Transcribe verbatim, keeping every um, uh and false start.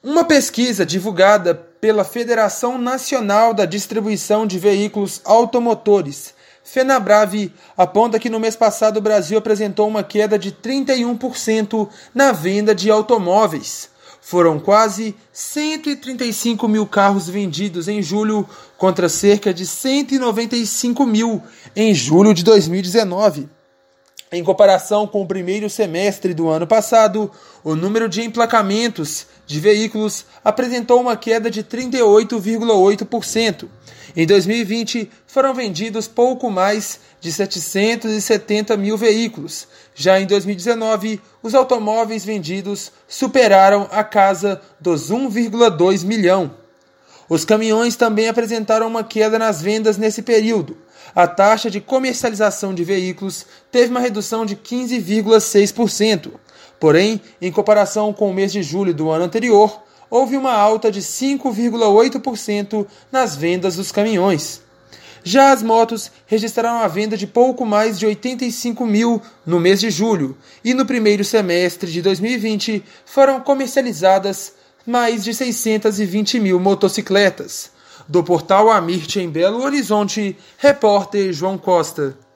Uma pesquisa divulgada pela Federação Nacional da Distribuição de Veículos Automotores, FenaBrave, aponta que no mês passado o Brasil apresentou uma queda de trinta e um por cento na venda de automóveis. Foram quase cento e trinta e cinco mil carros vendidos em julho, contra cerca de cento e noventa e cinco mil em julho de dois mil e dezenove. Em comparação com o primeiro semestre do ano passado, o número de emplacamentos de veículos apresentou uma queda de trinta e oito vírgula oito por cento. Em dois mil e vinte, foram vendidos pouco mais de setecentos e setenta mil veículos. Já em dois mil e dezenove, os automóveis vendidos superaram a casa dos um vírgula dois milhão. Os caminhões também apresentaram uma queda nas vendas nesse período. A taxa de comercialização de veículos teve uma redução de quinze vírgula seis por cento. Porém, em comparação com o mês de julho do ano anterior, houve uma alta de cinco vírgula oito por cento nas vendas dos caminhões. Já as motos registraram a venda de pouco mais de oitenta e cinco mil no mês de julho, e no primeiro semestre de dois mil e vinte foram comercializadas mais de seiscentos e vinte mil motocicletas. Do portal Amirte em Belo Horizonte, repórter João Costa.